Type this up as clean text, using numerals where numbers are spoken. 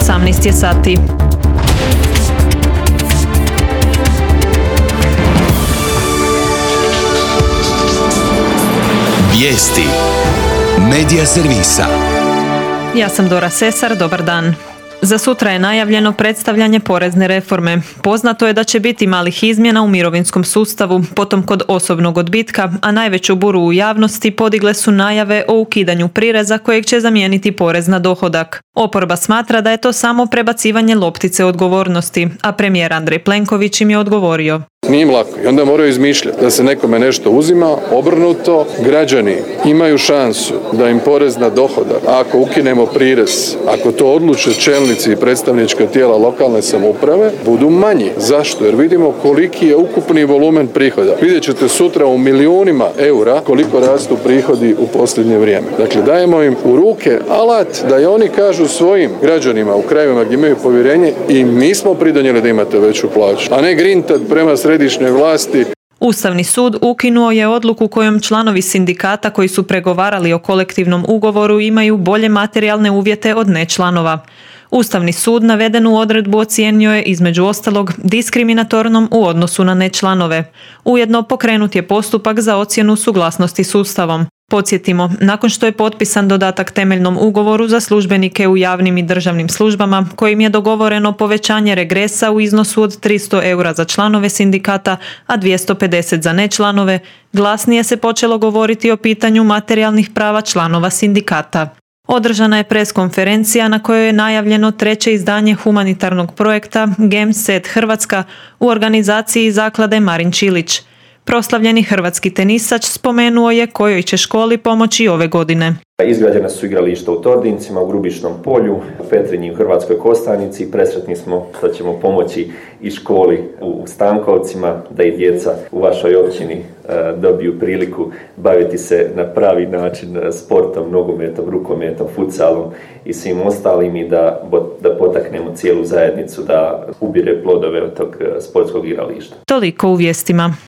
18 je sati. Vijesti Medija servisa. Ja sam Dora Sesar, dobar dan. Za sutra je najavljeno predstavljanje porezne reforme. Poznato je da će biti malih izmjena u mirovinskom sustavu, potom kod osobnog odbitka, a najveću buru u javnosti podigle su najave o ukidanju prireza kojeg će zamijeniti porez na dohodak. Oporba smatra da je to samo prebacivanje loptice odgovornosti, a premijer Andrej Plenković im je odgovorio. Nije im lako i onda moraju izmišljati da se nekome nešto uzima, obrnuto. Građani imaju šansu da im porez na dohodak, ako ukinemo prirez, ako to odluče čelnici i predstavnička tijela lokalne samouprave, budu manji. Zašto? Jer vidimo koliki je ukupni volumen prihoda. Vidjet ćete sutra u milijunima eura koliko rastu prihodi u posljednje vrijeme. Dakle, dajemo im u ruke alat da i oni kažu svojim građanima u krajevima gdje imaju povjerenje i mi smo pridonijeli da imate veću plaću, a ne grintat prema središnjoj vlasti. Ustavni sud ukinuo je odluku kojom članovi sindikata koji su pregovarali o kolektivnom ugovoru imaju bolje materijalne uvjete od nečlanova. Ustavni sud navedenu odredbu ocijenio je između ostalog diskriminatornom u odnosu na nečlanove. Ujedno pokrenut je postupak za ocjenu suglasnosti s Ustavom. Podsjetimo, nakon što je potpisan dodatak temeljnom ugovoru za službenike u javnim i državnim službama, kojim je dogovoreno povećanje regresa u iznosu od 300 eura za članove sindikata, a 250 za nečlanove, glasnije se počelo govoriti o pitanju materijalnih prava članova sindikata. Održana je preskonferencija na kojoj je najavljeno treće izdanje humanitarnog projekta GEM-SET Hrvatska u organizaciji zaklade Marin Čilić. Proslavljeni hrvatski tenisač spomenuo je kojoj će školi pomoći ove godine. Izgrađena su igrališta u Tordincima, u Grubišnom polju, u Petrinji, u Hrvatskoj Kostajnici. Presretni smo da ćemo pomoći i školi u Stankovcima, da i djeca u vašoj općini dobiju priliku baviti se na pravi način sportom, nogometom, rukometom, futsalom i svim ostalim i da potaknemo cijelu zajednicu da ubire plodove od tog sportskog igrališta. Toliko u vijestima.